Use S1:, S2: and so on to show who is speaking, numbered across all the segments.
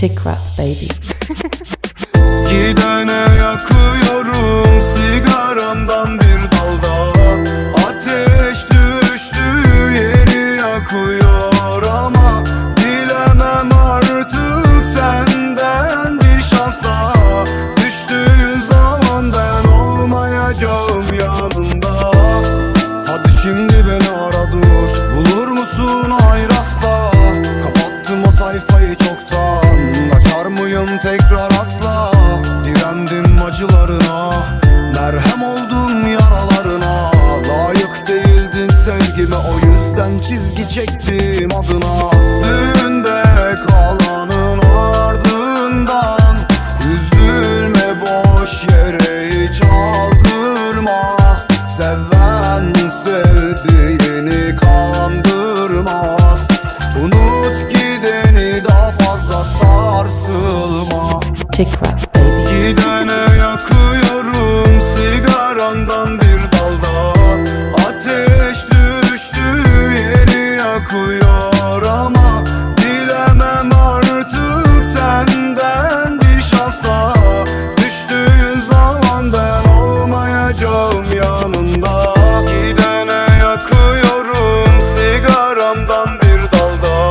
S1: Chick rap baby.
S2: Gidene yakıyorum sigaramdan bir dalda. Ateş düştü yeri yakıyor ama dilemem artık senden bir şans daha. Düştüğün zaman ben olmayacağım yanında. Hadi şimdi beni ara dur, bulur musun hayır asla. Kapattım o sayfayı çoktan, açar mıyım tekrar asla. Direndim acılarına, merhem oldum yaralarına. Layık değildin sevgime, o yüzden çizgi çektim adına. Düğünde kalanın ardından üzülme boş yere, hiç aldırma. Seven sevdiğini kandırmaz. Unut gideni, daha fazla sarsılma.
S1: Chick rap baby.
S2: Gidene yakıyorum sigaramdan bir dalda. Ateş düştü yeri yakıyor ama dilemem artık senden bir şans daha. Düştüğün zaman ben olmayacağım yanında. Gidene yakıyorum sigaramdan bir dalda.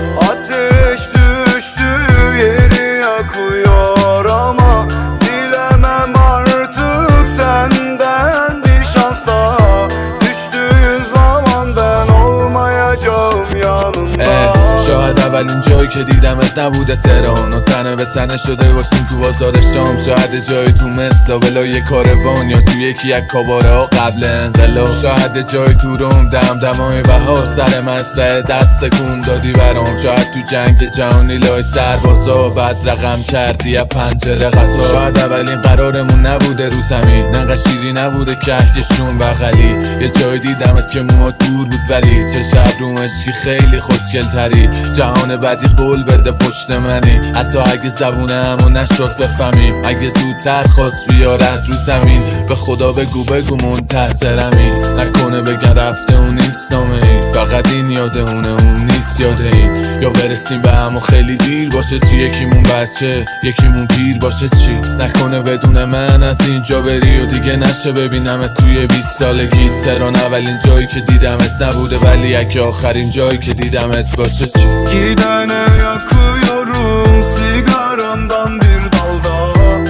S2: Ateş düştü yeri yakıyor ama dilemem artık senden bir şans daha. Düştüğün zaman ben olmayacağım yanında.
S3: شاید اولین جایی که دیدمت نبوده تهران و تنه به تنه شده باشیم تو بازار شام. شاید جایی تو مثل ولای کاروان یا تو یکی از کاباره ها قبل انقلاب. شاید جایی تو روم دمدمای بهار سر مسئله دست کن دادی برام. شاید تو جنگ جهانی لای سربازا بعد رقم کردی از پنجره قطار. شاید اولین قرارمون نبوده رو زمین، نقا شیری نبوده کهکشون بغلی. یه جایی دیدمت که موها دور بود ولی چه شب رو مشکی خیلی خوشگل تری. جهان بدی قول بده پشت منی، حتی اگه زبونمو نشد بفهمیم. اگه زودتر خواست بیارد رو زمین، به خدا بگو منتظرمی. نکنه بگن رفته اون نیست نامه ای، فقط این یاده اون نیست یاده این. یا برسیم به هم و خیلی دیر باشه چی، یکیمون بچه یکیمون پیر باشه چی. نکنه بدون من از اینجا بری و دیگه نشه ببینمت توی 20 سالگی. تهران اولین جایی که دیدمت نبوده ولی اگه آخرین جایی که دیدمت باشه چی.
S2: Gidene yakıyorum sigaramdan bir dalda.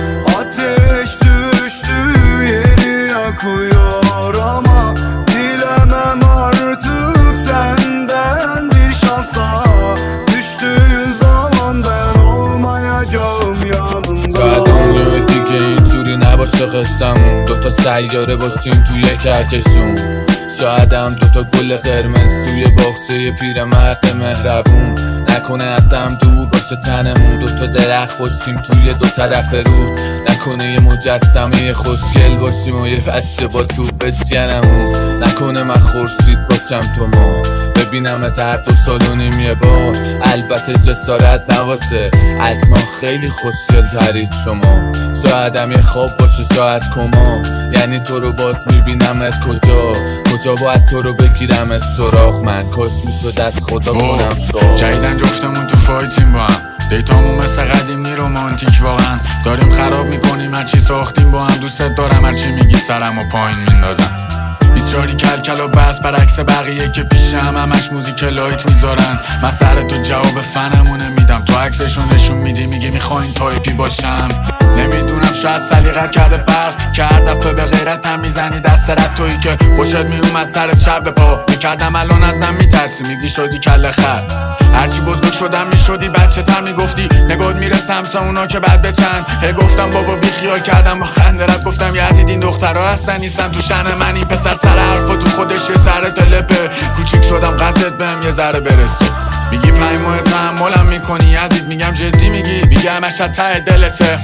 S2: Ateş düştü yeri yakıyor ama dilemem artık senden bir şans daha. Düştüğün zaman ben olmayacağım yanında.
S3: شاید دنیای دیگه اینجوری نباشه قصه‌مون، دوتا سیاره باشیم توی کهکشون. شاید هم دوتا گل قرمز توی باغچه پیرمرد مهربون. نکنه از هم دور باشه تنمون، دوتا درخت باشیم توی دو طرف رود. نکنه یه مجسمه خوشگل باشیم و یه بچه با توپ بشکنمون. نکنه من خورشید باشم تو ما، ببینمت هر 2 سال و نیم یه بار. البته جسارت نباشه، از ما خیلی خوشگل ترید شما. شاید هم یه خواب باشه شاید کما، یعنی تو رو باز میبینمت کجا باید تو رو بگیرمت سراغ. من کاش میشد از خدا کنم سراغ.
S4: جدیدن جفتمون تو فایتیم با هم، دیتامون مثل قدیمی رومانتیک واقعا. داریم خراب میکنیم هرچی ساختیم با هم. دوست دارم هرچی میگی سرم و پایین میندازم. 24 کلکل و بس برعکس بقیه که پیشم همش موزیک لایت میذارن. من سر تو جواب فنمونه میدم، تو عکسشو نشون میدی میگی میخواین تایپی باشم. نمیدونم شاید سلیقت کرده فرق کرد، دفعه به غیرتم میزنی دست رد. تویی که خوشت میومد سر چپ به پا میکردم، الان ازم میترسی میگی شدی کله خر. هرچی بزرگ شدم میشدی بچه تر میگفتی نگات میره سمت اونا که بعد بچن. گفتم بابا بی خیال کردم با خنده رد گفتم یزید این دخترها هستن نیستن تو شن من. این پسر سر حرفا تو خودش یه سر تلپه، کوچیک شدم قدت بهم یه ذره برسه. میگی 5 ماه تحملم میکنی یزید، میگم جدی میگی همش از ته دلته.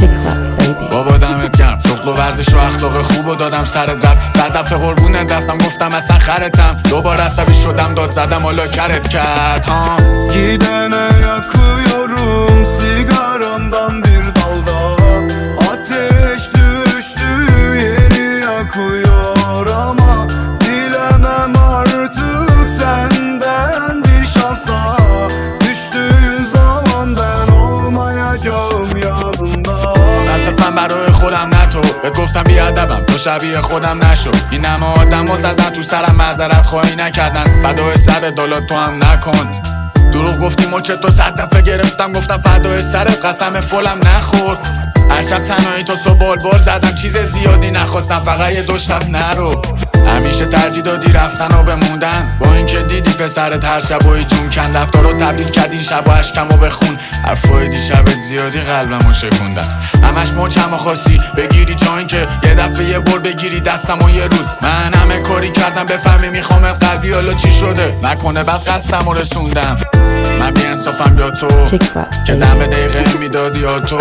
S4: بابا دمت گرم، شغل و ورزش و اخلاق خوب و دادم سرت رفت. 100 دفعه قربونت رفتم گفتم اصلا خرتم. دوباره عصبی شدم داد زدم حالا کرت کرد ها.
S2: Gidene yakıyorum sigaramdan bir dalda. Ateş düştü yeri yakıyor ama dilemem artık senden bir şans daha. Düştüğün zaman ben olmayacağım.
S4: شبیه خودم نشو. این همه آدمو زدن تو سرم، معذرت خواهی نکردن، فدای سر دلات تو هم نکن. دروغ گفتی مچ تو 100 دفعه گرفتم، گفتم فدای سرت، قسم فولم نخور. هر شب تنهایی تو صبح بلبل زدم، چیز زیادی نخواستم، فقط یه 2 شب نرو. همیشه ترجیح دادی رفتن و بموندن، با اینکه دیدی پسرت هر شب و جون کن. رفتارو تبدیل کردی شب و اشکم و بخون، حرفای دیشبت زیادی قلبمو شکوندن. همش مچمو خواستی بگیری جا اینکه یه دفعه یه بر بگیری دستم و یه روز. من همه کاری کردم بفهمی میخوامت قلبی، حالا چی شده؟ نکنه بعد قصدمو رسوندم. من بی انصافم یا تو که دم دقیقه میدادی یا تو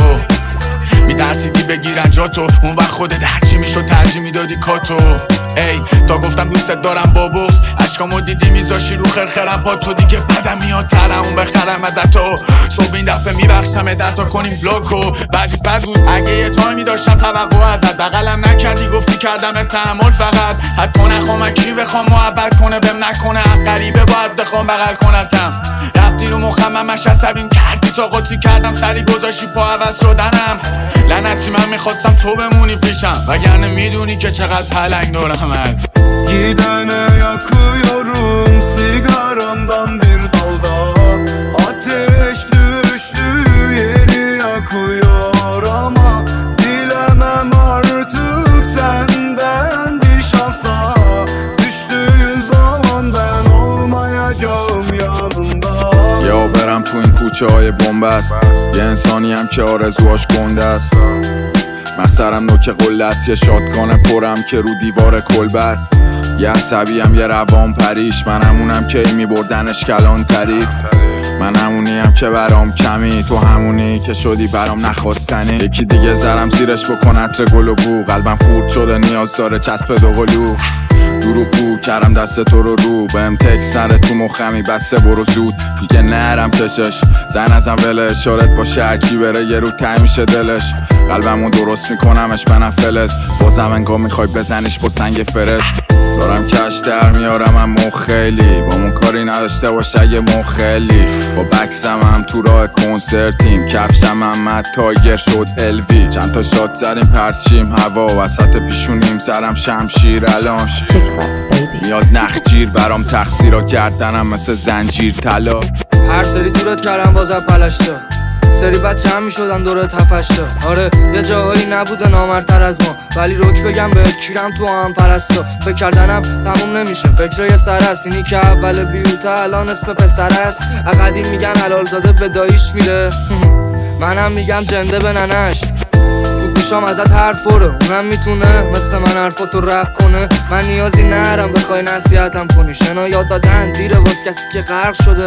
S4: میترسیدی بگیرن جا تو، اون وقت خودت هرچی میشد ترجیح میدادی کاتو. ای تا گفتم دوستت دارم با بغض، اشکامو دیدی میذاشی رو خرخرم پا تو، دیگه بدم میاد ترمون بخرم از تو. صبح این دفعه میبخشم 10 تا کنیم بلاکو، وظیفت بود اگه یه تایمی داشتم توقع ازت، بغلم نکردی گفتی کردم تحمل فقط. حتی نخوام کی بخوام محبت کنه بهم نکنه، غریبه باید بخوام بغل کنتم. رفتی رو مخم همش عصبیم کردی تا قاطی کردم، سری گذاشی پا عوض شدنم. لعنتی من میخواستم تو بمونی پیشم، وگرنه میدونی که çaqad پلنگ دورم از.
S2: Gidene yakıyorum sigaramdan bir dalda, ateş düştü yeri yakıyor ama dilemem artık senden bir şans daha. Düştüğün zaman ben olmayacağım yanında.
S5: یا برم تو این کوچه های بنبست، یه انسانی هم که آرزوهاش گنده است. مخسرم نوک قله است، یه شاتگان پرم که رو دیوار کلبه است. یه عصبی هم یه روان پریش، من همونم که میبردنش کلان طریق. من همونیم که برام کمی، تو همونی که شدی برام نخواستنی. یکی دیگه زرم زیرش بکن عطر گل و بو، قلبم خورد شده نیاز داره چسب دوقلو. دروغگو کردم دست تو رو بهم تکس نره تو مخمی، بسته برو زود دیگه نرم کشش. زن ازم وله اشارت با شرکی بره، یه رو تنگ میشه دلش. قلبمو درست میکنمش منم فلز، بازم انگاه میخوای بزنیش با سنگ فرز. دارم کش در میارم اما خیلی با مون کاری نداشته باشه اگه مخلی. با بکسم هم تو راه کنسرتیم، کفشم هم تایگر شد الوی. چند تا شات زدیم پرچیم هوا، وسط پیشونیم سرم شمشیر الان. میاد نخجیر برام تقصیرا کردنم مثل زنجیر طلا.
S6: هر سری دورت کردم بازم پلشتا، سری بچه هم میشدن دورت هفشتا. آره یه جاهایی نبوده نامرتر از ما، ولی روک بگم بهت کیرم تو هم پرستا. فکر کردنم تموم نمیشه، فکر یه سر است. اینی که اول بیوته الان اسم پسر است. اقدیم میگن حلال زاده به داییش میره، منم میگم جنده به ننش. تو گوشام ازت حرف برو، اونم میتونه مثل من حرفاتو رپ کنه. من نیازی نرم بخوای نصیحتم کنی، شنا یاد دادن دیره واس کسی که غرق شده.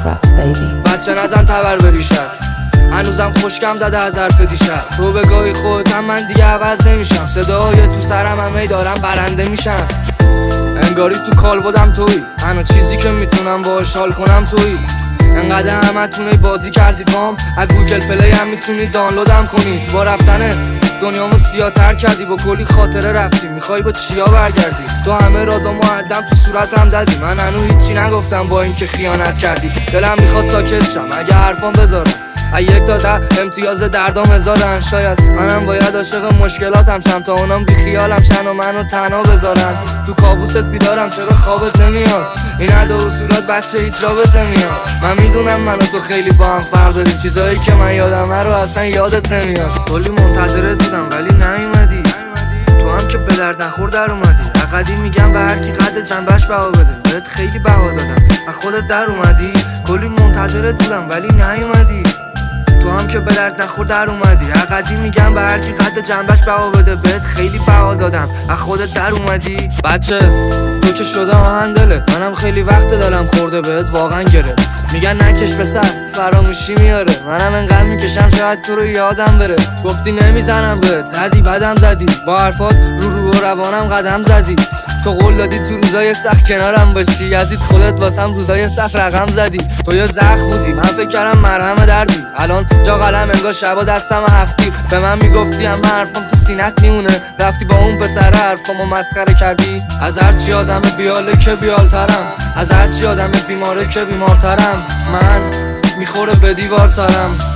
S6: بچه نزن تبر بریشت، هنوزم خوشکم زده از حرف دیشب. تو بگاهی خودم من دیگه عوض نمیشم، صدای تو سرم همه دارم برنده میشم. انگاری تو کال بودم توی، تنها چیزی که میتونم باهاش حال کنم توی. انقدر همتونه بازی کردید بام، از گوگل پلی هم میتونید دانلودم کنید. با رفتنت دنیامو سیاه‌تر کردی، با کلی خاطره رفتی، میخوای با چیا برگردی؟ تو همه رازا معدم تو صورتم زدی، من هنوز هیچی نگفتم با اینکه خیانت کردی. دلم میخواد ساکت شم اگه حرفام بذارم، یک تا 10 امتیاز دردام هزارن. شاید منم باید عاشق مشکلاتم شم تا اونام بی خیالم شن و منو تنها بذارن. تو کابوست بیدارم چرا خوابت نمیاد؟ این ادا و صورت بچه هیچ رابط نمیاد. من میدونم من و تو خیلی با هم فرق داریم، چیزایی که من یادمه رو اصلا یادت نمیاد. کلی منتظرت بودم ولی نیومدی، تو هم که به درد نخور در اومدی. اقدی میگم به هر کی قد جنبش بها بده، بهت خیلی بها دادم و خودت در اومدی. کلی منتظرت بودم ولی نیومدی، تو هم که به درد نخور در اومدی. اقدی میگم به هر کی قد جنبش بها بده، بهت خیلی بها دادم از خودت در اومدی. بچه تو که شده آهن دلت، منم خیلی وقت دلم خورده بهت واقعا گرفت. میگن نکش پسر فراموشی میاره، منم انقدر میکشم شاید تو رو یادم بره. گفتی نمیزنم بهت، زدی بدم زدی، با حرفات رو روانم قدم زدی. تو قول دادی تو روزای سخت کنارم باشی، یزید خودت واسم روزای سخت رقم زدی. تو یه زخم بودی من فکر کردم مرهم دردی، الان جا قلم انگار شبا دستم هفتی. به من میگفتی اما حرفم تو سینت میمونه، رفتی با اون پسر حرفامو مسخره کردی. از هرچی آدم بیاله که بیالترم، از هرچی آدم بیماره که بیمارترم. من میخوره به دیوار سرم،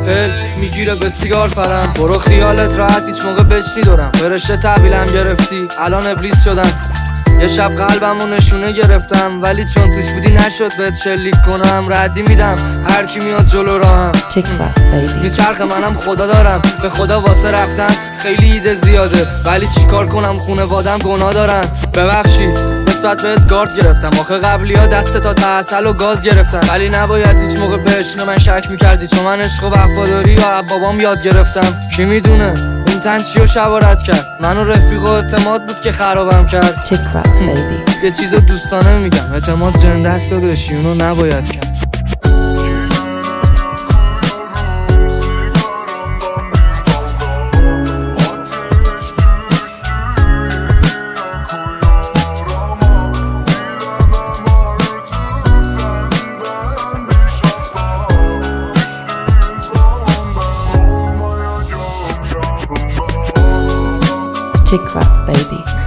S6: میگیره به سیگار پرم. برو خیالت راحت هیچ موقع بچنی دارم. فرشته تحویلم گرفتی الان ابلیس شدم. یه شب قلبمو نشونه گرفتم ولی چون توش بودی نشد بهت شلیک کنم. ردی میدم هر کی میاد جلو راهم.
S1: Chick rap, baby.
S6: میچرخه منم خدا دارم. به خدا واسه رفتن خیلی ایده زیاده ولی چیکار کنم خونوادم گناه دارن. ببخشید نسبت بهت گارد گرفتم. آخه قبلی ها دست تا تحصل و گاز گرفتم ولی نباید هیچ موقع بهشون من شک میکردی چون من عشق و وفاداری یا بابام یاد گرفتم. کی میدونه این تن چی و شبارت کرد. من و رفیق و اعتماد بود که خرابم کرد.
S1: Chick rap, baby.
S6: یه چیز دوستانه میگم اعتماد جنده است داداشی اونو نباید کرد.
S1: Chick rap, baby.